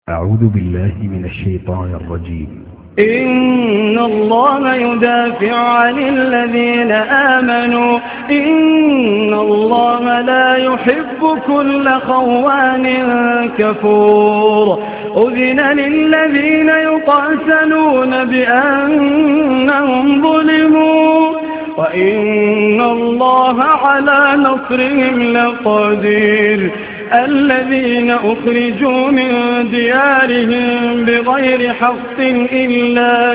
أعوذ بالله من الشيطان الرجيم. إن الله يدافع عن الذين آمنوا إن الله لا يحب كل خوان كفور أذن للذين يقاتلون بأنهم ظلموا وإن الله على نصرهم لقدير الذين أخرجوا من ديارهم بغير حق إلا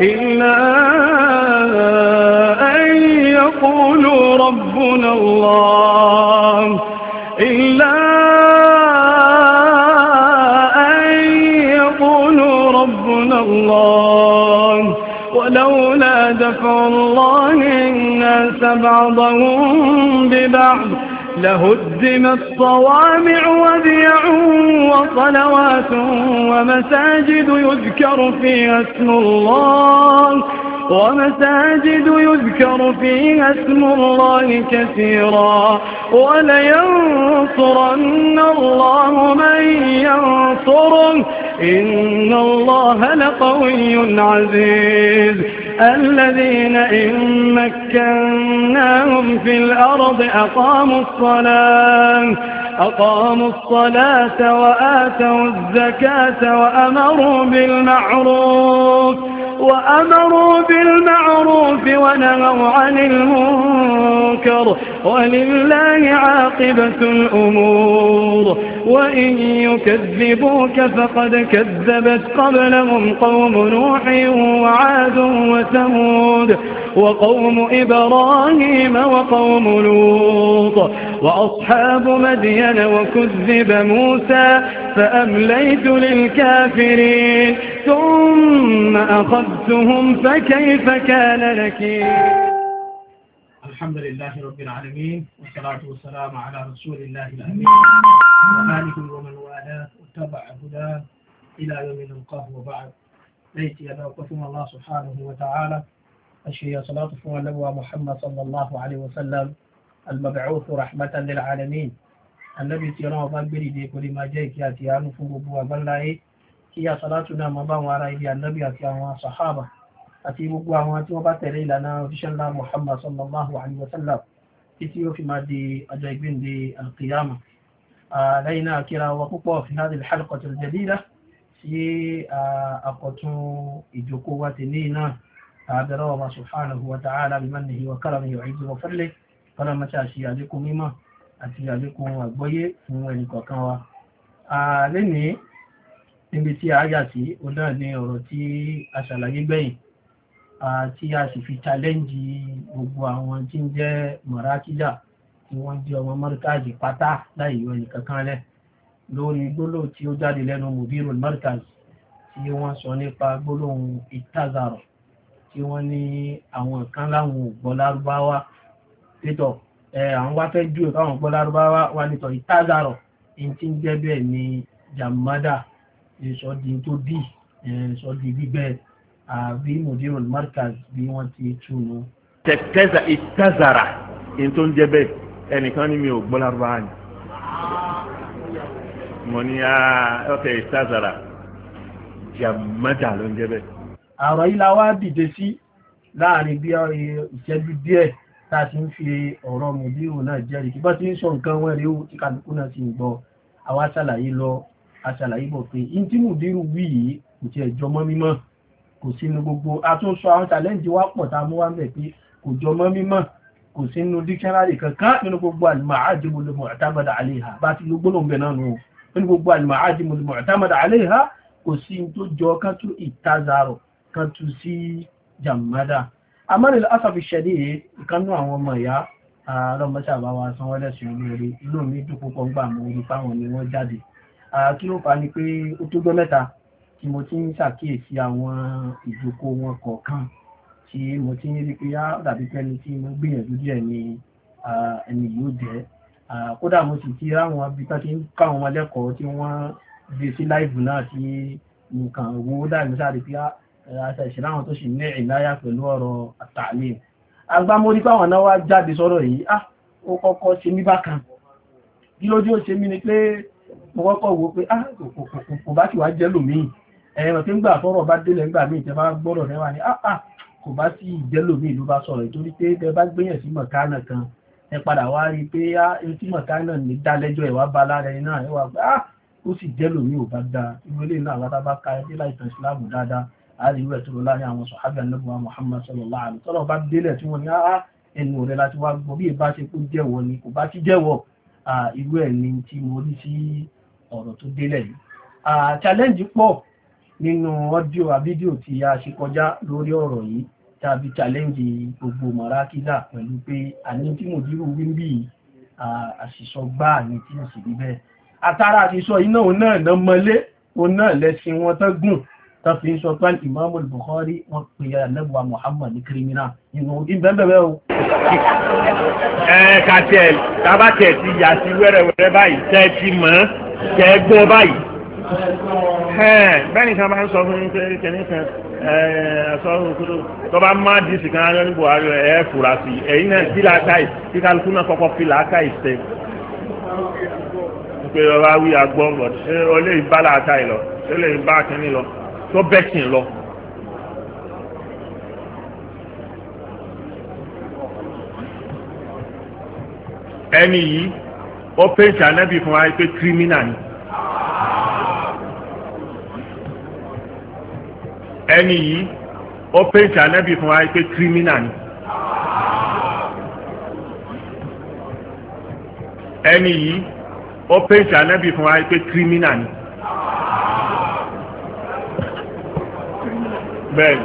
أن يقولوا ربنا الله ولولا دفع الله الناس بعضهم ببعض لهدمت صوامع وبيع وصلوات ومساجد يذكر فيها اسم الله كثيرا ولينصرن الله من ينصره إن الله لقوي عزيز الذين إن مكناهم في الأرض أقاموا الصلاة وآتوا الزكاة وأمروا بالمعروف ونهوا عن المنكر ولله عاقبة الأمور وإن يكذبوك فقد كذبت قبلهم قوم نوح وعاد وثمود وقوم إبراهيم وقوم لوط وأصحاب مدين وكذب موسى فأمليت للكافرين ثم أخذتهم فكيف كان نكير. الحمد لله رب العالمين والصلاة والسلام على رسول الله الأمين وآله ومن والاه واتبع هداه إلى يوم نلقاه وبعد. ليت يدعوكم الله سبحانه وتعالى أشهي صلاة النبي محمد صلى الله عليه وسلم المبعوث رحمة للعالمين النبي تيران وبنبري دي كل ما جاء كياتيان فنبوة بلاي كي صلاتنا مبان وراء النبي أتيان صحابة أتي بقوا واتي وباتري لنا وفشل الله محمد صلى الله عليه وسلم تيو في مادي أجايبين دي القيامة. لينا كرا وقوة في هذه الحلقة الجديدة في أقوتو إجوكوة نينا أدرى الله سبحانه وتعالى بمنه وكرمه وعزه وفضله فلما تأتي عليكم مما أتي عليكم وأبوي فمولك وكوا لني níbi tí a yà sí ó náà ní ọ̀rọ̀ tí a ṣàlàyé gbẹ̀yìn tí a sì fi challenge gbogbo àwọn tí ń jẹ́ mọ̀rákíjà tí wọ́n jẹ́ ọmọ mọ́ríkàjì pátá láì yọ ẹnìkankan lẹ̀ lórí gbólóhùn tí ó jáde lẹ́nu mudirul markaz tí wọ́n sọ nípa gbólóhùn ìtazàrọ̀ tí wọ́n ní àwọn kan láwọn ògbọ́ lárúbáwá pétọ̀ àwọn wá fẹ́ jù káwọn ògbọ́ lárúbáwá wá nítọ̀ ìtazàrọ̀ in tí ń jẹ́ bẹ́ẹ̀ ni jàmádà ìsọdí tó dì ìsọdí gbígbẹ́ àbí mudirul markaz bí wọ́n ti túnú. tẹ̀tẹ́sà ìtazàrà in tó ń jẹ́ bẹ́ẹ̀ ẹnìkan ní mi ò gbọ́ lárúbáwá ni mo ní ọ̀kẹ́ ìtazàrà jàmádà ló ń jẹ́ bẹ́ẹ̀. àrọ̀ yìí la wá dìde sí láàrin bí ìṣẹ́jú díẹ̀ tá a ti ń fi ọ̀rọ̀ mùdírù náà jẹ́rìí kí bá ti ń sọ nǹkan wọn rí ó tí kálukú náà ti ń gbọ́ àwa ṣàlàyé bọ̀ pé in tí mùdírù wí yìí kò tiẹ̀ jọmọ́ mímọ́ kò sínú gbogbo àtúnṣọ àwọn challenge wá pọ̀ tá a mú wá ń bẹ̀ pé kò jọmọ́ mímọ́ kò sínú dictionary kankan nínú gbogbo al-ma'ajimul mu'tamada 'alayha bá ti gbóná ń bẹ̀ náà nù nínú gbogbo al-ma'ajimul mu'tamada 'alayha kò sí tó jọ kan tú ìtazàrọ̀ kan tú sí jàmádà. amánil asafi ṣẹ̀dí ìkánú àwọn ọmọ ìyá lọ́mọ́sí àbáwá sanwó-ẹlẹ́sìn olóore inú mi dùn púpọ̀ ń gbà mọ́ orí fáwọn ni wọ́n jáde. kí ló fà ní pé ó tó gbọ́ mẹ́ta tí mo ti ń ṣàkíyèsí àwọn ìjókòó wọn kọ̀ọ̀kan tí mo ti ń rí pé dàbí pẹ́ni tí mo gbìyànjú díẹ̀ ni ẹni yóò jẹ́. kódà mo sì ti ráwọn abitá tí ń káwọn ọmọlẹ́kọ̀ọ́ tí wọ́n gbé sí láìbù náà tí nǹkan owó dáìmú sáré pé àṣà ìṣẹ́láwọn tó sì ní ìláyà pẹ̀lú ọ̀rọ̀ àtàlẹ́ agbámórí fáwọn náà wá jáde sọ́rọ̀ yìí ó kọ́kọ́ ṣe mí bákan kí lójú ó ṣe mí ni pé mo kọ́kọ́ wo pé kò bá sì wá jẹ́ lòmíì ẹ̀rọ tí ń gbà tọ́rọ̀ bá délẹ̀ ńgbà míì tẹ́ bá gbọ́rọ̀ rẹ̀ wà ní kò bá sí jẹ́ lòmíì ló bá sọ̀rọ̀ ìtorí pé tẹ́ bá gbéyàn sí mọ̀kánà kan ẹ padà wá rí pé tí mọ̀kánà ní dálẹ́jọ́ ẹ̀ wá bá lára ẹ̀ náà ẹ wà pé ó sì jẹ́ lòmíì ò bá dáa irú ilé náà wá bá ka ẹbí láìpẹ́ ìsìláàmù dáadáa àárí ìwẹ̀ tó lọ láàrin àwọn sọ̀hábà nẹ́bùwà Muhammad sallallahu alaihi wasallam bá délẹ̀ tí wọ́n ní ẹnu rẹ̀ láti wá gbọ́ bí ìbá ṣe kó jẹ́wọ́ ni kò bá ti jẹ́wọ́ irú ẹ̀ ni tí mo rí sí ọ̀rọ̀ tó délẹ̀ yìí. Challenge pọ̀ nínú ọ́díò àbídíò tí a ṣe kọjá lórí ọ̀rọ̀ yìí tàbí challenge gbogbo mọ̀rákídà pẹ̀lú pé àní tí mo dírú wíńbí àṣìṣọ́ gbáà ní tí mo sì rí bẹ́ẹ̀. Àtàrà àṣìṣọ́ iná òun náà ná mọ́lé òun náà lẹ́sìn wọn tán gùn tán fi ń sọ pé Imam al-Bukhari wọ́n pè Ànábì Muhammad ní kírímínà inú ìbẹ̀bẹ̀bẹ̀ o. Kàtẹ́ tábàtẹ̀ ti yà sí wẹ́rẹ́wẹ́rẹ́ báyìí tẹ́ ti mọ̀ tẹ́ gbọ́ báyìí. Bẹ́ẹ̀ni kan bá ń sọ fún pé kẹ́ní kan sọ́run kúrò tó bá má dìísì kan rẹ̀ ní Buhari ẹ̀ fura sí ẹ̀yìn náà sí làákàì tí kálukú náà kọ́kọ́ fi làákàì sẹ́ pé ọba wí agbọ́n bọ̀ ṣé o lè bá làákàì lọ ṣé o lè bá kẹ́ní lọ tó bẹ́sìn lọ. Ẹni yìí ó pèsè ànábì fún wa pé kírímínà ni. Ẹni yìí ó pèsè ànábì fún wa pé kírímínà ni. Ẹni yìí ó pèsè ànábì fún wa pé kírímínà ni. Bẹ́ẹ̀ni.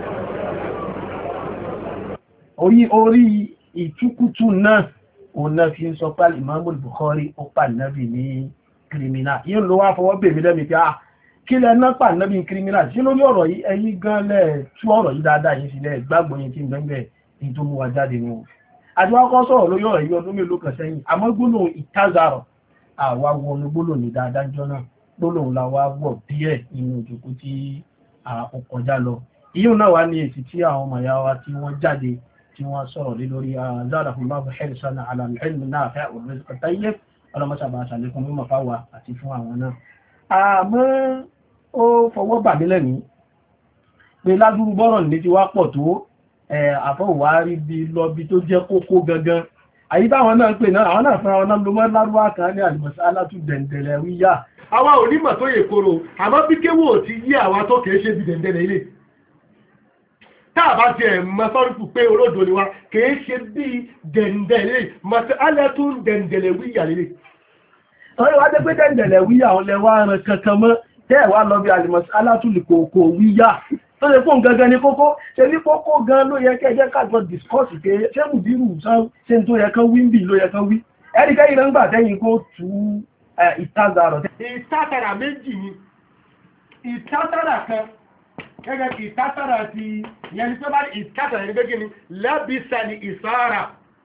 Orí ìtúkútù náà òun náà fi ń sọ pé Imam al-Bukhari ó pa Ànábì ní kírímínà. Yíò ló wá fọwọ́ bèèrè lẹ́mi pé kí lẹ náà pa Ànábì ní kírímínà sí lórí ọ̀rọ̀ yìí ẹ̀yin gan lẹ̀ tú ọ̀rọ̀ yìí dáadáa yìí sílẹ̀ gbàgbọ́ yìí tí ń gbẹ́ngbẹ́ ní tó mú wa jáde nù. Àti wọ́n kọ́ sọ̀rọ̀ lórí ọ̀rọ̀ yìí ọdún mélòó kan sẹ́yìn àmọ́ gbólóhùn ìtázàrọ̀ àwa wọnú gbólóhùn ní dáadáa jọ náà gbólóhùn la wá wọ̀ díẹ̀ nínú ìjókòó tí ó kọjá lọ. Ìyóò náà wá ní èsì tí àwọn ọmọ ìyá wa tí wọ́n jáde tí wọ́n sọ̀rọ̀ lé lórí zādahumullahu hirsan 'alā al-'ilmi an-nāfi' war-rizqi at-tayyib ọlọ́mọ́sàbà àṣàlékún mímọ̀ fáwà àti fún àwọn náà. Àmọ́ ó fọwọ́ bà mí lẹ́mí pé ládùúgbò bọ́rọ̀ ní ti wá pọ̀ tó àfọwárí bí lọ bí tó jẹ́ kókó gangan. Àyíbáwọn náà ń pè náà àwọn náà fún àwọn náà ló mọ́ lárúbá kan ní al-mas'alatu dẹ̀ndẹ̀lẹ̀wíyà. Àwa ò nímọ̀ tó yè kóró àmọ́ bí kéwò ti yí àwa tó kèé ṣe bí dẹ̀ndẹ̀lẹ̀ ilé. Táàbá ti ẹ̀ mọ́sọ́rùkù pé olódo ni wa kìí ṣe bí dẹ̀ndẹ̀lẹ̀ mas'alatu dẹ̀ndẹ̀lẹ̀wíyà lélẹ̀. Ọ̀rẹ́ wá jẹ́ pé dẹ̀ndẹ̀lẹ̀wíyà ọ̀lẹ́ wá rán kankan mọ́ tẹ́ẹ̀wá lọ bí al-mas'alatu kòkò wíyà tó lè fún gangan ní kókó ṣe ní kókó gan ló yẹ kẹjẹ́ kájọ discourse pé ṣé mùdírù ṣe tó yẹ kán wí ń bì ló yẹ kán wí ẹ̀ríkẹ́ ìràngbà tẹ́yìn kó tú ìtázàrọ̀. Ìtázàrà méjì ni ìtázàrà kan gẹ́gẹ́ bí ìtázàrà ti yẹn ni tó bá ní ìtázàrà ní gbégé ni lábísà ní ìsára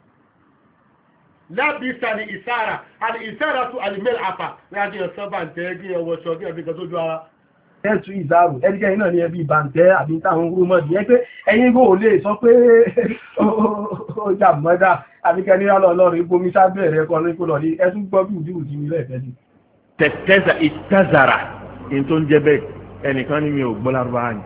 àti ìsára tó àlìmẹ́lì àpà láti ọ̀sán bá ń tẹ́ gí ọwọ́ ṣọ́ gí ẹbí kan tó jú ara. Ẹ̀tù ìzàrù ẹgbẹ́ iná ní ẹbí ìbàntẹ́ àbí táwọn orúmọ̀dì ẹ pé ẹ̀yin gbò lè sọ pé ó jà mọ́dá àbíkẹ́ ní ọlọ́run ibomi sábẹ̀rẹ̀ ẹkọ́ ní kó lọ ní ẹtún gbọ́ bí ìdíwù sí ilẹ̀ ìfẹ́ sí. Tẹ̀tẹ́zà ìtázàrà in tó ń jẹ́ bẹ́ẹ̀ ẹnìkan ní mi ò gbọ́ lárúbáwá ni.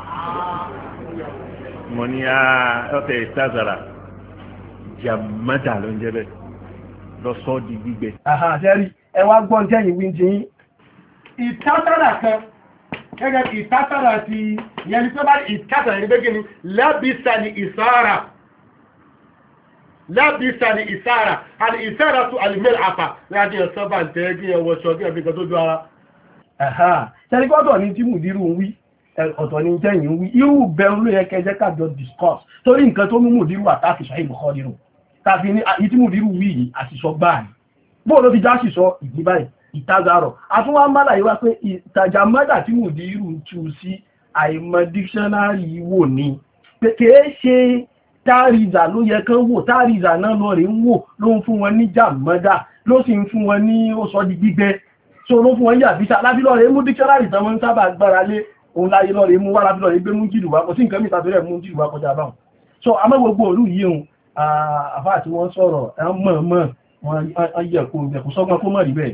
Mo ní ọ̀tẹ̀ ìtázàrà jàmọ́dà ló ń jẹ́ bẹ́ẹ̀ lọ sọ́ di gbígbẹ. Àṣẹ́rí ẹ wá gbọ́n tẹ́yìn wí ti yín. Ìtázàrà kan gẹ́gẹ́ bí ìtázàrà ti yẹn ni tó bá ní ìtázàrà ní gbégé ni lábísà ní ìsára àti ìsára tó àlìmẹ́lì àpà láti ọ̀sán bá ń tẹ́ gí ọwọ́ ṣọ́ gí ẹbí kan tó jú ara. Ṣẹ́ríkọ́tọ̀ ní tí mùdírù ń wí ọ̀tọ̀ ní tẹ́yìn ń wí irú bẹ̀rù ló yẹ kẹjẹ́ kájọ discourse torí nǹkan tó mú mùdírù àtàkì Sahih Bukhari nínú tàbí ní ìtí mùdírù wí yìí àṣìṣọ́ gbáà ní bóò ló fi já ṣìṣọ́ ìdí báyìí ìtázàrọ̀ àtúnwà mọ́lá ìwá pé ìtajà mọ́dà tí mùdírù tú sí àìmọ̀ dictionary wò ní pé kìí ṣe táàrìzà ló yẹ kán wò táàrìzà náà lọ rí ń wò ló ń fún wọn ní jàmọ́dà ló sì ń fún wọn ní ó sọ di gbígbẹ so ló fún wọn yà bí lábí lọ rẹ̀ mú dictionary tán wọ́n sábà gbára lé òun láyé lọ rẹ̀ mú wá lábí lọ rẹ̀ gbé mú jìlù wá kò sí nǹkan mìta tó rẹ̀ mú jìlù wá kọjá báwọn so àmọ́ gbogbo òlú yìí hùn àfáà tí wọ́n sọ̀rọ̀ mọ̀ wọ́n yẹ̀ kó sọ́gbọ́n kó mọ̀ rí bẹ́ẹ̀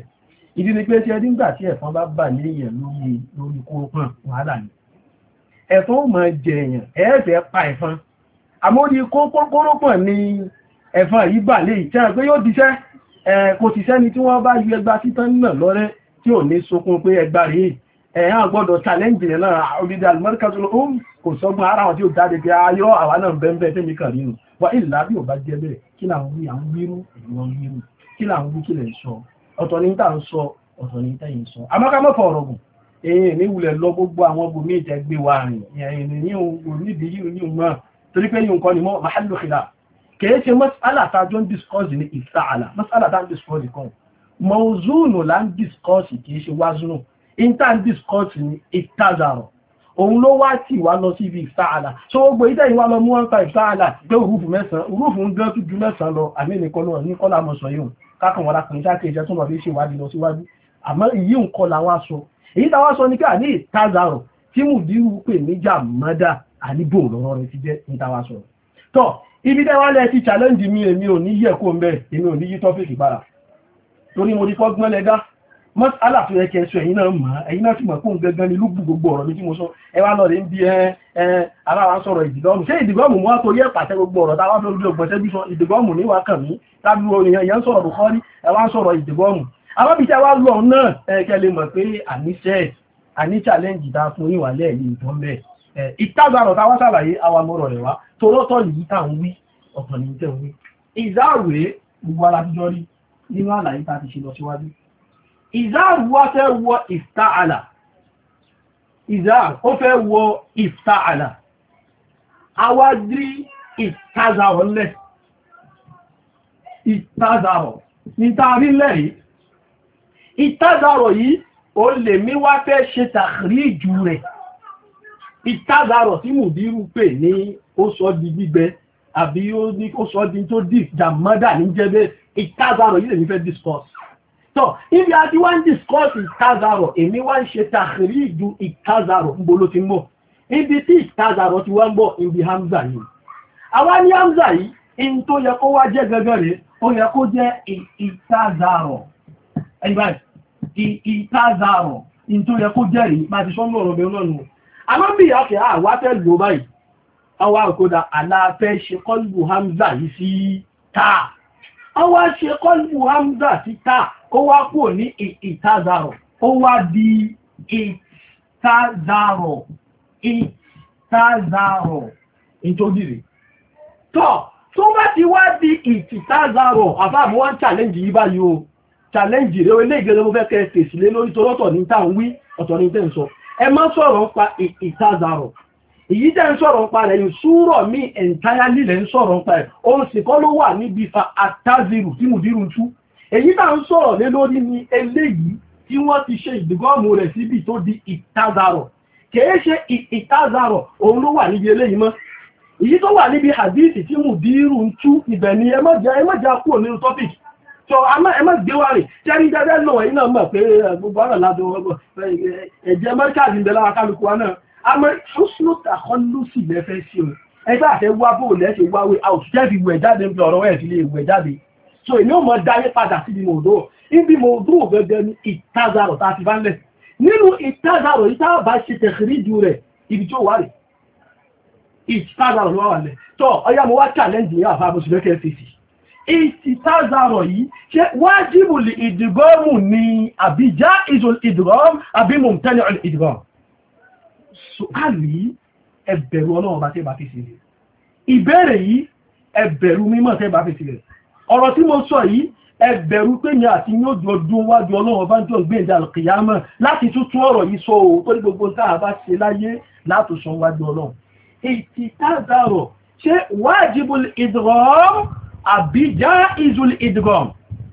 ìdí ni pé tí ẹni gbà tí ẹ̀fọn bá bà léèyàn lórí kórópọ̀n wàhálà ni ẹ̀fọn ó máa jẹ èèyàn ẹ̀ẹ́fẹ́ pa ẹ̀fọn àmórí kórópọ̀n ni ẹ̀fọn yìí bà lè jẹ́ pé yóò diṣẹ́ kò sì sẹ́ni tí wọ́n bá yọ ẹgbà títán náà lọ́rẹ́ tí ò ní sókun pé ẹgbà rèé ẹ̀yàn gbọ́dọ̀ challenge rẹ̀ náà orílẹ̀ alimọ́ríkàtúlò ohun kò sọ́gbọ́n ara wọn tí ó jáde pé ayọ́ àwa náà bẹ́ẹ̀ tẹ́mi kàn nínú wà ìlà bí ò bá jẹ́ bẹ́ẹ̀ kí làwọn wí àwọn wírú ìwọ̀n wírú kí làwọn wí kí lẹ̀ sọ ọ̀tọ̀ ní tà ń sọ ọ̀tọ̀ ní tẹ́yìn sọ amákámọ́fọ̀ ọ̀rọ̀ gùn èyí ní wulẹ̀ lọ gbogbo àwọn ọgbọ̀n ní ìjẹgbé wa rìn ìrìn ní òun níbi yìí ní òun náà torí pé yìí nǹkan ni mọ́ mahallu khilaf kìí ṣe mas'ala tá jọ ń discourse ní ifta'ala mas'ala tá ń discourse kan mawzunu là ń discourse kìí ṣe wazunu intan discourse ní iftazaro òun ló wá tí wá lọ sí ibi ifta'ala so gbogbo ìdẹ́ ìwá lọ mú wọn pa ifta'ala pé òrùfù mẹ́sàn òrùfù ń gán tó ju mẹ́sàn lọ àmì nìkan lọ ní kọ́lá mọ̀ sọ yìí kákan wọn lápẹ̀ ìṣàkè ìṣẹ́ tó lọ fi ṣe ìwádìí lọ síwájú àmọ́ ìyí nǹkan làwọn aṣọ èyí táwọn sọ ní pé àní ìtazaro tí mùdírù pè níjà mọ́dà àníbò lọ́rọ̀ rẹ̀ ti jẹ́ ní táwọn sọ tọ́ ibi tẹ́wàlẹ̀ ti challenge mi èmi ò ní yẹ̀ kó mẹ́ èmi ò ní yí tọ́fíìkì padà torí mo rí fọ́gbọ́n lẹ́dá mọ́sálà tó yẹ kẹ́ sọ ẹ̀yin náà mọ̀ ẹ̀yin náà ti mọ̀ fún gẹ́gẹ́ ní lúgbù gbogbo ọ̀rọ̀ mi tí mo sọ ẹ wá lọ rí ń bí aláwa sọ̀rọ̀ ìdìgọ́mù ṣé ìdìgọ́mù mú wá tó yẹ pàṣẹ gbogbo ọ̀rọ̀ táwa fẹ́ lórí ọgbọ̀n ṣẹ́bí sọ ìdìgọ́mù ní wákàn mí tábí oníyàn yẹn sọ̀rọ̀ Bukhari ẹ wá sọ̀rọ̀ ìdìgọ́mù àwọn bí tẹ́ wá lọ náà kẹ́ lè mọ̀ pé àní challenge dá fún ìwàlẹ̀ yìí tó mẹ́ ìtagbàrọ̀ táwa ṣàlàyé àwa mọ̀rọ̀ rẹ̀ wá torọ́tọ̀ yìí tá ń wí ọ̀pọ̀ ní tẹ́ wí ìzáàwé gbogbo alájọ́ rí nínú àlàyé tá ti ṣe lọ síwájú ìzáàrù wá fẹ́ wọ ìfta'ala ìzáàrù ó fẹ́ wọ ìfta'ala awádìí ìtazàrọ̀ lẹ̀ ìtazàrọ̀ nítàrí lẹ́rí ìtazàrọ̀ yìí ó lè mí wá fẹ́ ṣe tàkìríjù rẹ̀ ìtazàrọ̀ tí mùdírù pè ní ó sọ di gbígbẹ àbí ó sọ di tó dì jàmọ́dà ní jẹ́bẹ́ ìtazàrọ̀ yìí lè ní fẹ́ discuss so ibi àti wá ń discuss ìtazàrọ̀ èmi wá ń ṣe tàkìríjù ìtazàrọ̀ ń bolo ti mọ̀ ibi tí ìtazàrọ̀ ti wá ń bọ̀ ibi hamza yìí àwa ní hamza yìí in tó yẹ kó wá jẹ́ gẹ́gẹ́ rẹ̀ ó yẹ kó jẹ́ ìtazàrọ̀ ìtazàrọ̀ in tó yẹ kó jẹ́ rí máa ti sọ́nà ọ̀rọ̀ bẹ̀rẹ̀ lọ́nà àmọ́ bí àkẹ́ àwá fẹ́ lò báyìí àwa àkódà aláfẹ́ ṣe kọlù hamza yìí sí táà àwa ṣe kọlù hamza sí táà kó wá kúrò ní ìtazàrọ̀ ó wá di ìtazàrọ̀ ìtòdìrì tọ́ tó bá ti wá di ìtazàrọ̀ àfáàmù wọ́n challenge yìí báyìí o challenge rẹ̀ ilé ìgbẹ̀rẹ̀ mo fẹ́ kẹ́ fèsì lé lórí tó rọ́tọ̀ ní táà ń wí ọ̀tọ̀ ní tẹ́ ń sọ ẹ má sọ̀rọ̀ pa ìtazàrọ̀ èyí tẹ́ ń sọ̀rọ̀ pa rẹ̀ yìí súrọ̀ mí entirely lẹ́ ń sọ̀rọ̀ pa ẹ̀ òun sì kọ́ ló wà níbi fa àtàzìrù tí mùdírù tú èyí tá ń sọ̀rọ̀ lé lórí ní eléyìí tí wọ́n ti ṣe ìdìgọ́mù rẹ̀ síbi tó di ìtazàrọ̀ kìí ṣe ìtazàrọ̀ òun ló wà níbi eléyìí mọ́ èyí tó wà níbi hadithi tí mùdírù ń tú ibẹ̀ ni ẹ má jà kúrò nínú topic so ẹ má gbé wá rè jẹ́rí jẹ́jẹ́ lọ́wọ́ yìí náà mọ̀ pé gbogbo ọ̀rọ̀ ládùn ẹ̀jẹ̀ mẹ́ríkàdì ń bẹ lára kálukú wa náà àmọ́ ṣúṣú àkọlùsì lẹ́fẹ́ sí o ẹgbẹ́ àfẹ́ wá bó lẹ́ṣẹ̀ wáwé out jẹ́bi ìwẹ̀ jáde ń fi ọ̀rọ̀ ẹ̀ sí lè wẹ̀ jáde so èmi ò mọ̀ dáyé padà síbi mòdó ibi mòdó gẹ́gẹ́ ní ìtazàrọ̀ tá a ti bá ń lẹ̀ nínú ìtazàrọ̀ yìí tá a bá ṣe tẹ̀síríjù rẹ̀ ibi tí ó wà rẹ̀ ìtazàrọ̀ ló wà lẹ̀ tọ́ ọyá mo wá challenge yẹn àfa àbòsí lẹ́kẹ́ fèsì ìtazàrọ̀ yìí ṣe wájìbù lè ìdìgọ́mù ni àbí já ìzòl ìdìgọ́m àbí mumtani' ìdìgọ́m sùkàlì ẹbẹ̀rù ọlọ́run bá tẹ́ bá fi sílẹ̀ ìbéèrè yìí ẹbẹ̀rù mímọ̀ tẹ́ bá fi sílẹ̀ ọ̀rọ̀ tí mo sọ yìí ẹbẹ̀rù pé ní àti ní ojú ọdún wájú ọlọ́run bá jọ gbé ìdá alkiyama láti tútún ọ̀rọ̀ yìí sọ o tó ní gbogbo táà bá ṣe láyé látòsàn wájú ọlọ́run ìtazàrọ̀ ṣe wájibul idgham àbí jaizul idgham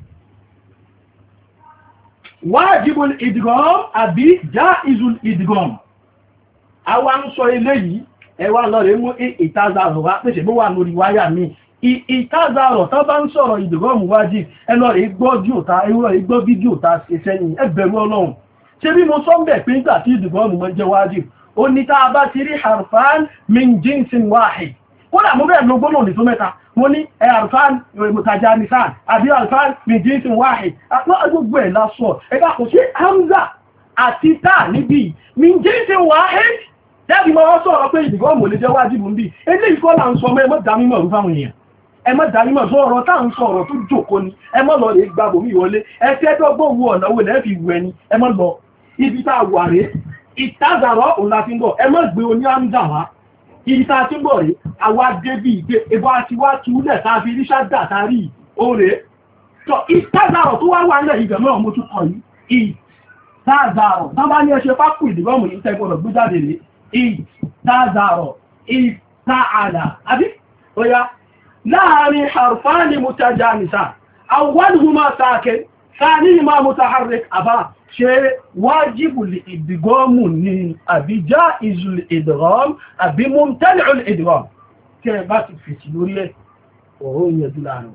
wájibul idgham àbí jaizul idgham àwa ń sọ eléyìí ẹwà lọ́rẹ̀ mú ìtazàrọ̀ wá pèsè bó wà lórí wáyà mi ìtazàrọ̀ tó bá ń sọ̀rọ̀ ìdìgọ́mù wájì ẹlọ́rẹ̀ gbọ́ fídíò ta ṣe sẹ́yìn ẹgbẹ̀rú ọlọ́run ṣe bí mo sọ ń bẹ̀ pé nígbà tí ìdìgọ́mù mọ́ jẹ́ wájì ó ní tá a bá ti rí harfan min jinsin wahid ó kódà mo bẹ́ẹ̀ ló gbóná ní tó mẹ́ta mo ní alfan mutajanisan àbí alfan min jinsin wahid gbogbo ẹ̀ lásọ̀ ẹgbà kò sí hamza àti ta níbi min jinsin wahid jáde mọ́ sọ̀rọ̀ pé ìdìgọ́mù lè jẹ́ wájìbù ń bí ilé ìkọ́ là ń sọ mọ́ ẹmọ́ dámímọ̀ rú fáwọn èèyàn ẹmọ́ dámímọ̀ sọ ọ̀rọ̀ tá ń sọ ọ̀rọ̀ tó jòkó ni ẹmọ́ lọ rẹ̀ gbàbò mí wọlé ẹfẹ́ dọ́gbọ́n wo ọ̀nà wo lẹ́ẹ̀fì wù ẹni ẹmọ́ lọ ibi tá a wà rẹ̀ ìtázàrọ̀ òun la fi ń bọ̀ ẹmọ́ gbé oní àmì wá ibi tá a ti ń bọ̀ rẹ̀ àwa débì ìgbé ebó àti wá túlẹ̀ tá a fi ríṣà dà tárí òòrè tọ ìtázàrọ̀ tó wá wà nílẹ̀ ìgbẹ̀ náà mo tún kọ̀ yìí ìtázàrọ̀ tá bá ní ẹ ṣe pápù ìdìbọ́mù yìí tẹ́ gbọ́dọ̀ gbé jáde rẹ̀ ìtázàrọ̀ ìtààdà àbí oya láàrin harfani mutajanisa awwaluhuma sakin thanihima mutaharrik àbá ṣe wájìbù ìdìgọ́mù ní àbí jáìzù ìdìgọ́m àbí mumtani'u ìdìgọ́m tí ẹ bá ti fèsì lórí ẹ̀ ọ̀rọ̀ ìyẹ̀dú láàrin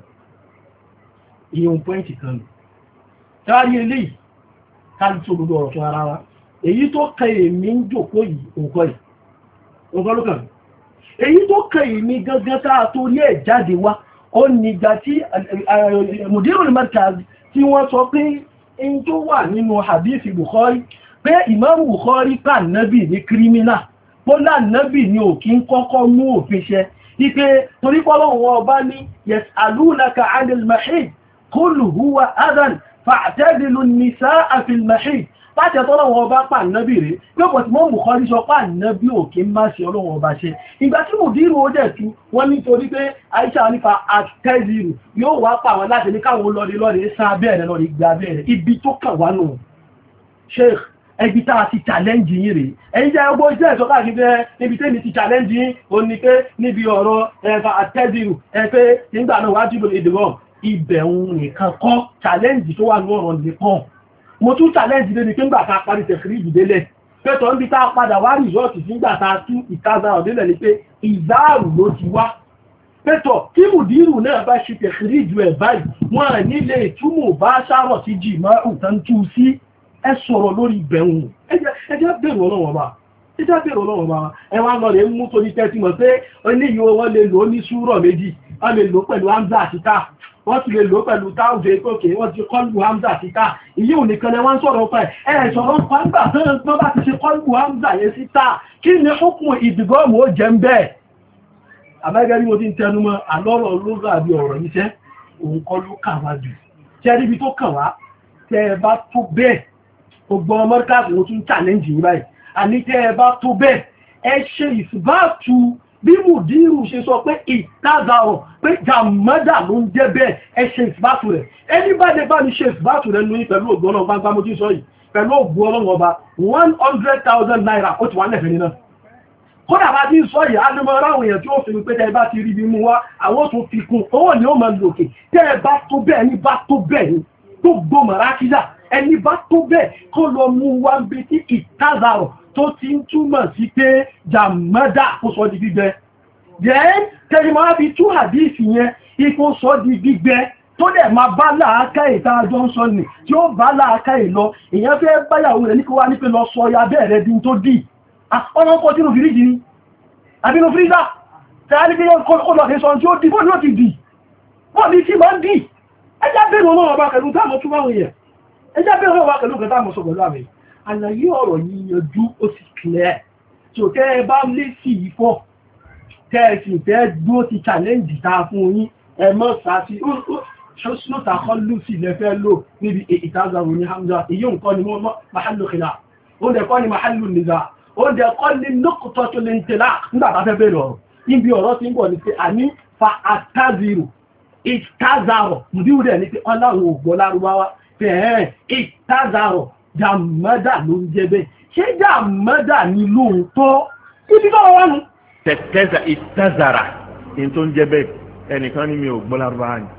ìyẹn pọ́ìntì kan ní tàbí ilé káàkiri tó gbogbo ọ̀rọ̀ tó ara wa èyí tó kẹ èmì ń jòkó yìí òǹkọ́ lókàn èyí tó kẹ èmì gangan táà tó rí ẹ̀ jáde wá ó nígbà tí mudirul markaz tí wọ́n sọ pé in tó wà nínú hadith Bukhari pé Imam Bukhari ká nábì ní kírímínà bọ́lá nábì ní òkí ń kọ́kọ́ mú òfin ṣẹ ipé torí pọ́lọ́wọ́ ọba ní yas'alunaka 'anil mahid qul huwa adhan fa'tadilu an-nisaa fil mahid láti ẹ̀tọ́lọ́wọ́ ọba pà nábì rẹ̀ pé pọ̀ tí mọ́ Bukhari sọ pà nábì òkè má ṣe ọlọ́wọ́ ọba ṣe ìgbà tí mùdírù ó dẹ̀ tú wọ́n nítorí pé Aisha nípa àtẹ́zìrù yóò wá pa àwọn láti ní káwọn lọ́rẹ̀ sá bẹ́ẹ̀rẹ̀ lọ́rẹ̀ gba bẹ́ẹ̀rẹ̀ ibi tó kàn wá nù Sheikh ẹbí tá a ti challenge yìí rẹ̀ ẹ̀yìn jẹ́ ọgbọ́ iṣẹ́ ìṣọ́ káàkiri níbi tẹ́mi ti challenge yìí ó ní pé níbi ọ̀rọ̀ ẹ̀fà àtẹ́zìrù ẹ̀fẹ́ nígbà náà wájú ìdìbò ibẹ̀ nìkan kọ́ challenge tó wà ní ọ̀rọ̀ nìkan mo tún challenge lé ní pé ńgbà tá a parí tẹ̀kìrí ìdílé pẹ́tọ̀ ń bí tá a padà wá rìsọ́ọ̀tì nígbà tá a tún ìtaza ọ̀dẹ́lẹ̀ ní pé ìzáàrù ló ti wá pẹ́tọ̀ tí mùdírù náà bá ṣe tẹ̀kìrí ìjù ẹ̀ báyìí wọ́n nílé ìtumọ̀ bá ṣàrọ̀ sí jì máa ń tán tú sí ẹ sọ̀rọ̀ lórí ìbẹ̀rùn ẹjẹ́ bẹ̀rù ọlọ́wọ́ bá ẹ wá lọ rẹ̀ mú torí tẹ́tí mọ̀ pé oníyìí wọ́n lè lò ní súrọ̀ méjì wọ́n lè lò pẹ̀lú hamza àti ta wọ́n ti lè lò pẹ̀lú táùdé kókè wọ́n ti kọlù hamza síta ìyí ò nìkan lẹ́wọ́n sọ̀rọ̀ pẹ̀ sọ̀rọ̀ pàgbà tó bá ti ṣe kọlù hamza yẹ síta kí ni ókùn ìdìgọ́mù ó jẹ́ ń bẹ́ẹ̀ àmẹ́gẹ́rí mo ti ń tẹnu mọ́ àlọ́rọ̀ lórí àbí ọ̀rọ̀ níṣẹ́ òun kọ́ ló kà wá jù tẹ́ níbi tó kàn wá tẹ́ ẹ bá tó bẹ́ẹ̀ gbogbo Markaz mo tún challenge yìí báyìí àní tẹ́ ẹ bá tó bẹ́ẹ̀ ẹ ṣe ìsìbáàtù bí mùdírù ṣe sọ pé ìtázàrọ̀ pé jàmọ́dà ló ń jẹ́ bẹ́ẹ̀ ẹ ṣe ìsìbátù rẹ̀ ẹni bá dé bá ní ṣe ìsìbátù rẹ̀ lóyìn pẹ̀lú ògbọ́n náà gbangba mo ti sọ yìí pẹ̀lú ògbọ́n ọlọ́run ọba 100,000 naira ó ti wà lẹ́fẹ̀ẹ́ nínú kódà bá ti sọ yìí ánúmọ́ ráwọn èèyàn tí ó fi pé tẹ́ bá ti rí bí mú wá àwọn tó fi kún owó ni ó máa lòkè tẹ́ bá tó bẹ́ẹ̀ ní bá tó bẹ́ẹ̀ ní tó gbọ́mọ̀ rákídà ẹni bá tó bẹ́ẹ̀ kó lọ mú wá ń bí tí ìtázàrọ̀ tó ti ń túmọ̀ sí pé jàmọ́dà ó sọ di gbígbẹ then tẹ́lì máa fi tú hadisi yẹn ipò sọ di gbígbẹ tó dẹ̀ máa bá láàáká ìtajọ́ ń sọ nì tí ó bá láàáká ìlọ èyàn fẹ́ báyàwó rẹ̀ ní kó wá ní pé lọ sọ ya bẹ́ẹ̀rẹ̀ bí tó dì ọ̀nà ọkọ̀ tínú fìríjì ni àbínú fríza tẹ́lì bí ó lọ sí sọ tí ó dì bọ́ọ̀lù ti dì bọ́ọ̀lù tí máa ń dì ẹjá bẹ̀rẹ̀ ọlọ́run ọba pẹ̀lú táàmù túnmọ̀ àwọn èèyàn ẹjá bẹ̀rẹ̀ ọlọ́run ọba pẹ̀lú kẹtàmù sọ pẹ̀lú àmì àlàyé ọ̀rọ̀ yìí yanjú ó sì clear so tẹ́ ẹ bá lé sí ìfọ́ tẹ́ẹ̀sì tẹ́ dúó ti challenge ta fún yín ẹmọ́ sáàtì ṣọ́sùnúta kọlù sí lẹ́fẹ́ lò níbi ìtazàrò ní Hamza èyí nǹkan ni wọ́n mahallu khilaf ó dẹ̀ kọ́ ni mahallu niza ó dẹ̀ kọ́ ni nọ́kùtọ́ tó lè ń tẹ́lá nígbàtà fẹ́ bẹ̀rẹ̀ ọ̀rọ̀ níbi ọ̀rọ̀ tí ń bọ̀ ní pé a ní fa àtàzìrò ìtazàrò ìdíwù rẹ̀ ní pé ọláwọ̀ ògbọ́ lárúbáwá fẹ́ ìtazàrò jàmọ́dà ló ń jẹ́ bẹ́ẹ̀ ṣé jàmọ́dà ni lóòótọ́ ibi tó wọ́n nù tẹ̀tẹ́zà ìtẹ́zàrà in tó ń jẹ́ bẹ́ẹ̀ ẹnìkan ní mi ò gbọ́ lárúbáwá ni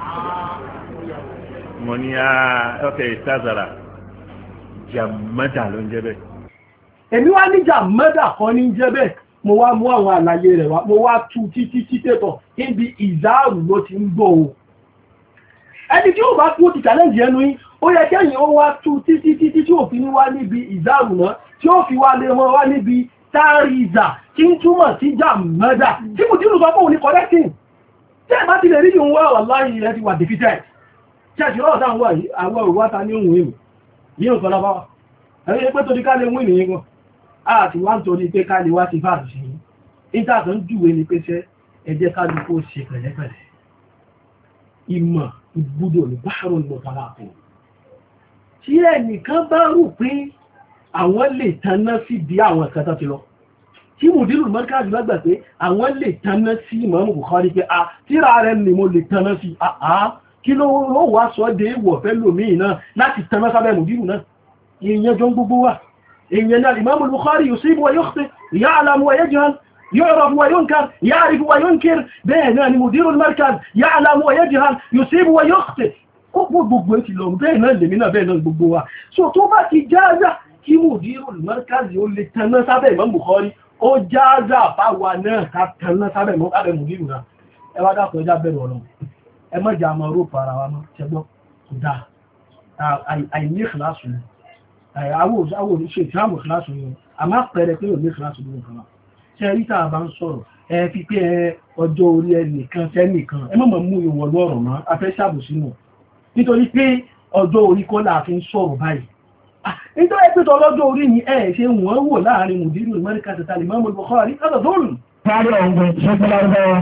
mo ní ọ̀kẹ́ ìtẹ́zàrà jàmọ́dà ló ń jẹ́ bẹ́ẹ̀. èmi wá ní jàmọ́dà kan ní jẹ́ bẹ́ẹ̀ mo wá mú àwọn àlàyé rẹ̀ wá mo wá tú títí títẹ̀tọ̀ níbi ìzáàrù ló ti ń gbọ́ o ẹni tí ó bá tú ó ti challenge ẹnu yín ó yẹ kẹ́yìn ó wá tú títí tí ó fi ní wá níbi ìzáàrù náà tí ó fi wá lè mọ́ wá níbi tàríza tí ń túmọ̀ sí jàmọ́dà tí mo dínú sọ pé òun ní correcting tẹ́ bá ti lè rí ìhun wá wallahi ẹ ti wà defeated ṣẹ́ẹ̀ṣì rọ́ọ̀ táwọn wà yìí àwọn òwúwátá ní òun èmì yíò sọ lọ́bá wà ẹ̀rí pé tó di ká lè wí nìyí gan àti wá ń torí pé ká lè wá ti fàájú sí ìtàtọ̀ ń júwe ní pé ṣẹ́ ẹjẹ́ ká lè kó ṣe pẹ̀lẹ́pẹ̀lẹ́ ìmọ̀ ìbúdó ní báárùn ní ọ̀tàrà àpò tí ẹnìkan bá rò pé àwọn lè tanná sí bí àwọn ẹ̀kẹta ti lọ tí mùdírù mọ́ríkàjù lágbà pé àwọn lè tanná sí Imam Bukhari pé a tíra rẹ̀ ni mo lè tanná sí àá kí ló wá sọ dé ìwọ̀ fẹ́ lòmíì náà láti tanná sábẹ́ mùdírù náà èèyàn jọ gbogbo wà èèyàn náà Imam Bukhari yusibu wa yukhti ya'lamu wa yajhal يعرف وينكر يعرف وينكر بين مدير المركز يعلم ويجهل يصيب ويخطئ gbogbo ẹ̀ ti lọ bẹ́ẹ̀ náà lèmi náà bẹ́ẹ̀ náà gbogbo wa so tó bá ti jáza kí mudirul markaz ó lè tanná sábẹ́ Imam Bukhari ó jáza fáwa náà ká tanná sábẹ́ mudiru náà ẹ wá dákọ̀ ẹjá bẹ̀rẹ̀ ọ̀rọ̀ ẹ mọ́ jà máa rò para wa mọ́ ṣẹgbọ́ kò dáa àìní ìkìláṣù ni àwọn oníṣẹ́ ìtìlámù ìkìláṣù ni a máa pẹ̀rẹ̀ pé ò ní ìkìláṣù ní nǹkan ṣe rí tàà bá ń sọ̀rọ̀ ẹ fi pé ọjọ́ orí ẹnìkan sẹ́nìkan ẹ mọ̀mọ̀ mú ìwọ̀lú ọ̀rọ̀ mọ́ afẹ́ ṣàbòsínú nítorí pé ọjọ́ orí kọ́ là fi ń sọ̀rọ̀ báyìí nítorí pé tọ́lọ́jọ́ orí ni ẹ ṣe wọ́n wò láàrin mùdírù Al-Markaz àti Imam Bukhari lọ́dọ̀ dọ́rùn. Sáré ọ̀gbìn ṣẹ́kọ́ lárúbáwá.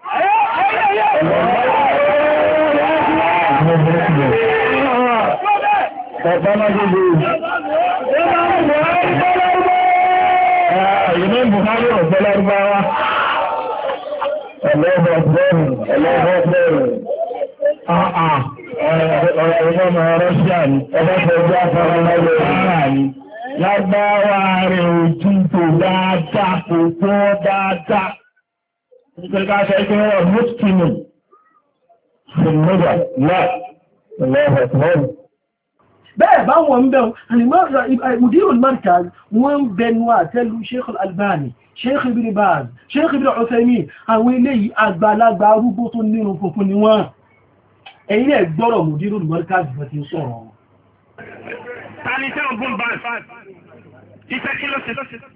Imam Bukhari ọ̀gbẹ́ lárúbáwá. Ẹlẹ́gbẹ̀rún. Ọ̀rọ̀ ọmọ Rọ́ṣíà ni, ẹlẹ́gbẹ̀rún afẹ́rẹ́ lọ́wọ́ ara ni. Lágbára rẹ̀ ojú tó dáadáa, kò tó dáadáa. Nítorí ká ṣe ikú rẹ̀ mọ́sùkínù. Ṣùgbọ́n lọ́wọ́ bẹ́ẹ̀ bá wọn bẹ̀rún Mudirul Markaz wọ́n bẹnu àtẹ́lú Sheikh Al-Albani, Sheikh Ibn Baz, Sheikh Ibn Uthaymin àwọn eléyìí àgbàlagbà arúgbó tó nínú funfun ni wọ́n ẹ̀yìn ẹ̀ gbọ́rọ̀ Mudirul Markaz bọ̀ ti sọ̀rọ̀ tani tẹ́ ọgbọ́n bá ìfẹ́ kí ló ṣe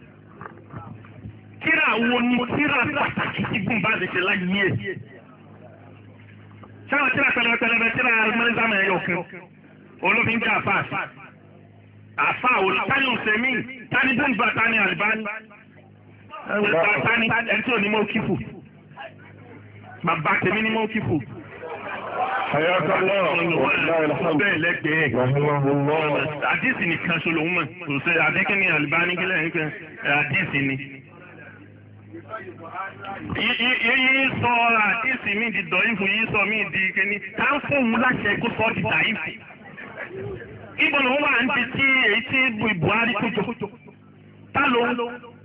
kíra wo ni kíra pàtàkì tí gùn bá ṣe láyé ẹ̀ sáwọn tíra pẹlẹpẹlẹ tíra mẹ́rìndínláàmù ẹ̀yọ̀ kan olófin jẹ́ àfáà olùtánì òsèmí tani bùnbà tani Albani tani ẹni tí ò ní mọ́ kífù bàbá tèmi ní mọ́ kífù bẹ́ẹ̀ lẹ́gbẹ̀ẹ́ àdísì nìkan ṣolóhun mọ̀ kò sí àdíkẹ́ ní Albani gílẹ̀ nìkan àdísì ni yìí sọ àdísì mi di dọ̀yìnfù yìí sọ mi di kẹni tá ń fóun láṣẹ kó sọ di dàyìnfù ìbọn lòun wà ń ti tí èyí tí Buhari kójọ tá ló ń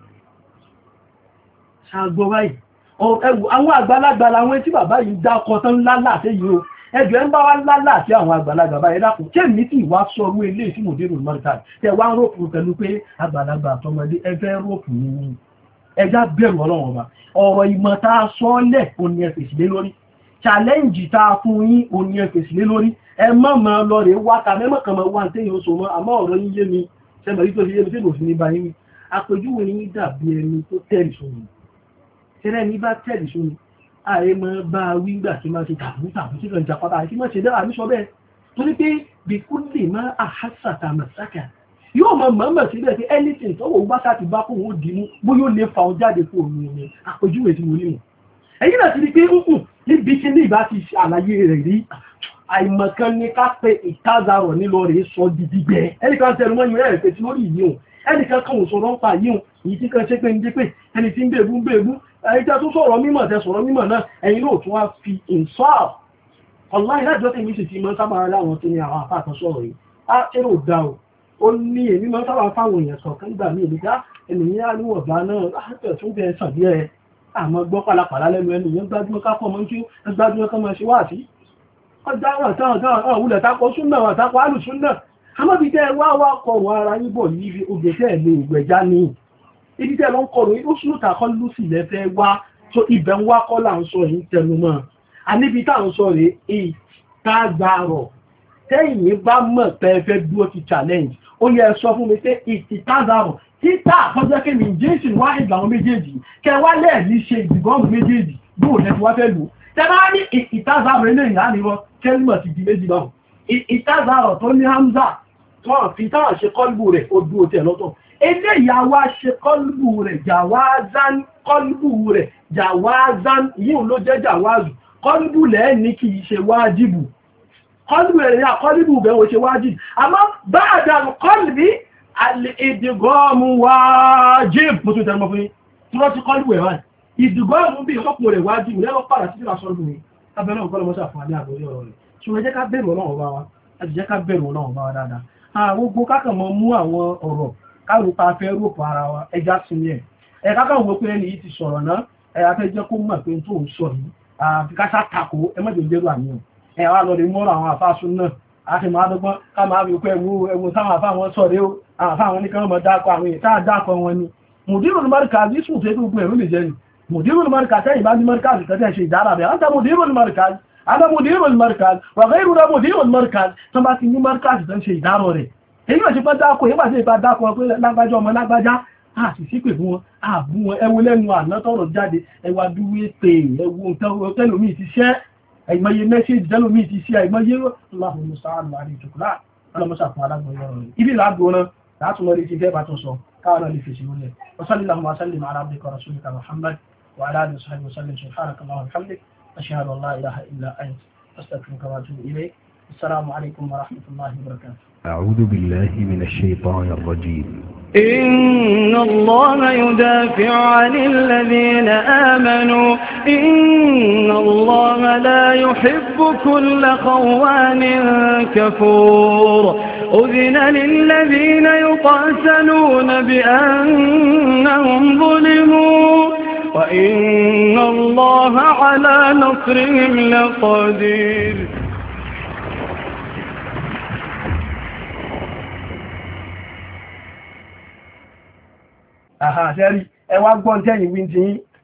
ṣàgbọ́ báyìí àwọn àgbàlagbà làwọn tí bàbá yìí dákọ̀ tán lálàáṣẹ́ yìí o ẹjọ́ ń bá wá lálàáṣẹ́ àwọn àgbàlagbà báyìí dákùn kí èmi tí ìwá sọrú ilé tí Mudirul Markaz tẹ wá ń rọ́pù pẹ̀lú pé àgbàlagbà àtọmọdé ẹfẹ́ rọ́pù nínú ẹjá bẹ̀rù Ọlọ́run ọba ọ̀rọ̀ ìmọ̀ tá a sọ lẹ̀ òní ẹ fèsì lé lórí challenge tá a fún yín òní ẹ fèsì lé lórí ẹ mọ́ mọ́ lọ rẹ̀ wáta mẹ́mọ́ kan mọ́ wá ń tẹ́yìn oṣù mọ́ àmọ́ ọ̀rọ̀ yín yé mi sẹ́mọ̀ yí tó fi yé mi tí kò fi ní bá yín àpèjúwe yín dàbí ẹni tó tẹ̀lé sómi tẹ́lẹ̀ ní bá tẹ̀lé sómi ààrẹ mọ́ bá wígbà tí máa ṣe tàbí tí lọ ìjàpátá àti mọ́ ṣe dára ní sọ bẹ́ẹ̀ torí pé bí kú lè máa àhásàtà màsákà yóò mọ̀ mọ̀ síbẹ̀ pé anything tọ́wọ́ bá sáti bá fún òun dìímú bóyá ó lè fa ọ jáde fún òun ní àpèjúwe tí mo ní mọ̀ ẹ̀yìn náà ti rí pé níbi tí ní ìbá ti ṣàlàyé rẹ̀ rí àìmọ̀kan ní ká pé ìtázarọ̀ nílọ rẹ̀ sọ dídígbẹ́ ẹnìkan tẹnu mọ́ ìwé ẹ̀rẹ̀ tí lórí yìí hùn ẹnìkan kan ò sọ̀rọ̀ ń pa yìí hùn èyí tí kan ṣe pé ń dé pé ẹni tí ń bèbú ẹjẹ́ tó sọ̀rọ̀ mímọ̀ tẹ sọ̀rọ̀ mímọ̀ náà ẹ̀yin náà tún wá fi ìsọ́ọ̀ ọ̀lá ìdájọ́ tí mi sì ti mọ́ sábà láwọn tó ní àwọn àpáàtàn sọ̀rọ̀ yìí á ṣeré ò dá ó ní èmi mọ́ sábà fáwọn èèyàn sọ̀kan nígbà míì nígbà ènìyàn níwọ̀nba náà láti tún bẹ sàn díẹ̀ àmọ́ gbọ́ pàlàpàlà lẹ́nu ènìyàn gbájúmọ́ káfọ́ mọ́ kí gbájúmọ́ kọ́ mọ́ ṣe wá sí ọjà wọn táwọn òwúlẹ̀ takọ súnà wọn takọ alùsúnà àmọ́bí tẹ́ wá kọrùn ara yíbọ̀ yìí oge tẹ́ lè ìgbẹ̀já ní ibi tẹ́ lọ ń kọrùn ó súnúta kọ́ lúsì lẹ́fẹ́ wá tó ibẹ̀ ń wá kọ́ là ń sọ yìí tẹnumọ́ àníbi tá ń sọ rẹ̀ ìtagbàrọ̀ tẹ́yìn bá mọ̀ pé fẹ́ dúró ti challenge ó yẹ sọ fún mi pé ìtagbàrọ̀ títà àkọjọ́ kí ni jésù wá ìgbà àwọn méjèèjì kẹwàá lẹ́ẹ̀lì ṣe ìdìbọ́ọ̀mù méjèèjì bóò lẹ́ti wá fẹ́ lò tẹ́bá ní ìtazàrọ̀ ilé ìyá ni wọ́n kẹ́lùmọ̀ ti di méjì báwọn ìtazàrọ̀ tó ní hamza wọ́n fi táwọn ṣe kọlùbù rẹ̀ ó dúró tẹ̀ lọ́tọ̀ ilé ìyàwó ṣe kọlùbù rẹ̀ jàwázán yíò ló jẹ́ jàwázù kọlùbù lẹ́ẹ̀ ní kì í ṣe wájìbù kọlùbù rẹ̀ yà kọlùbù bẹ̀ ó ṣe wájìbù àmọ́ bá àdàlù kọlùbì ìdìgọ́ọ̀mù wájìbù mo tún tẹ́lẹ̀ fún yín tí wọ́n ti kọlùbù ẹ̀ wáyìí ìdìgọ́ọ̀mù bí ìṣọ́pọ̀ rẹ̀ wájìbù lẹ́wọ́ pàdà sí ìlàsọ́rọ̀ mi abẹ́rẹ́ ọ̀gọ́lọ́mọ́sà fún alẹ́ àgbórí ọ̀rọ̀ rẹ̀ ṣùgbọ́n jẹ́ ká bẹ̀rù Ọlọ́run bá wa láti jẹ́ ká bẹ̀rù Ọlọ́run bá wa dáadáa gbogbo kákan mọ́ mú àwọn ọ̀rọ̀ káàrùpa fẹ́ rúpa ara wa ẹjá sí ní ẹ̀ kákan wọ́n pé ẹni yìí ti sọ̀rọ̀ náà afẹ́ jẹ́ kó mọ̀ pé tó ń sọ yìí àfikásá tako ẹmọ́jọ jẹ́rù àníyàn wá lọ rí mọ́rọ̀ àwọn àfáàsùn náà àti máa dọ́gbọ́n ká máa rí pé ẹwù táwọn àfáà wọn sọ̀rẹ́ ó àwọn àfáà wọn ní kí wọ́n mọ̀ dákọ̀ àwọn èyí táà dákọ̀ wọn ni mùdírùn markaz ìsùn tó gbogbo ẹ̀rú lè jẹ́ ni mùdírùn markaz tẹ́yìn bá ní markaz kẹ́tẹ́ ṣe ìdára bẹ̀ àǹtà mùdírùn markaz ana mùdírùn markaz wà gẹ́rù rẹ̀ mùdírùn markaz tó bá ti ní markaz tó ń ṣe ìdárọ̀ rẹ̀ èyí ò ṣe pẹ́ dákọ̀ èyí pàṣẹ ìpá dákọ̀ pé lágbájá ọmọ lágbájá àti sípè fún wọn àbú wọn ẹwọ lẹ́nu àná tọ́rọ̀ jáde ẹwà dúwé pé ẹwọ tẹ́lómi ti ṣẹ́ àìmọye mẹ́ṣẹ́jì tẹ́lómi ti ṣẹ́ àìmọye Allahumma musta'an àrí ìtùkúlá ọlọ́mọṣà fún alágbọ̀nyọ́ rẹ̀ ibi làgbọ̀nà látùmọ̀ lè ti fẹ́ bá tún sọ káwọn lè fèsì lónìí wasallallahu wasallim ala abdika rasulika Muhammad wa ala alihi wa sahbihi wasallim subhanaka Allahumma wa bihamdik ashhadu an la ilaha illa anta astaghfiruka wa atubu ilayk assalamu alaykum wa rahmatullahi wa barakatuh. أعوذ بالله من الشيطان الرجيم إن الله يدافع عن الذين آمنوا إن الله لا يحب كل خوان كفور أذن للذين يقاتلون بأنهم ظلموا وإن الله على نصرهم لقدير. Àhà ṣẹ́rí ẹwà gbọ́n tẹ́yìn wí tí